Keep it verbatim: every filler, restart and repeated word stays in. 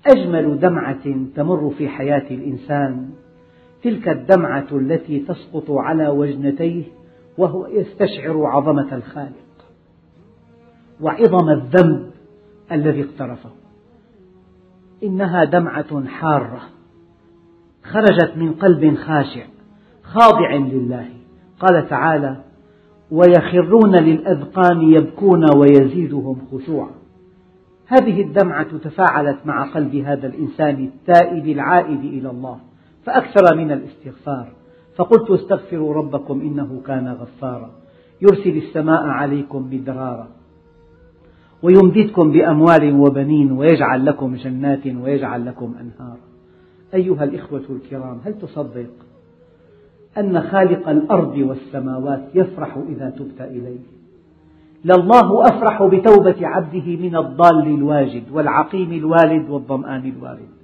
أجمل دمعة تمر في حياة الإنسان تلك الدمعة التي تسقط على وجنتيه وهو يستشعر عظمة الخالق وعظم الذنب الذي اقترفه. إنها دمعة حارة خرجت من قلب خاشع خاضع لله. قال تعالى: ويخرون للأذقان يبكون ويزيدهم خشوعا. هذه الدمعة تفاعلت مع قلب هذا الإنسان التائب العائد إلى الله فأكثر من الاستغفار. فقلت: استغفروا ربكم إنه كان غفارا يرسل السماء عليكم مدرارا ويمددكم بأموال وبنين ويجعل لكم جنات ويجعل لكم أنهارا. أيها الإخوة الكرام، هل تصدق أن خالق الأرض والسماوات يفرح إذا تبت إليه؟ لله أفرح بتوبة عبده من الضال الواجد والعقيم الوالد والظمآن الوارد.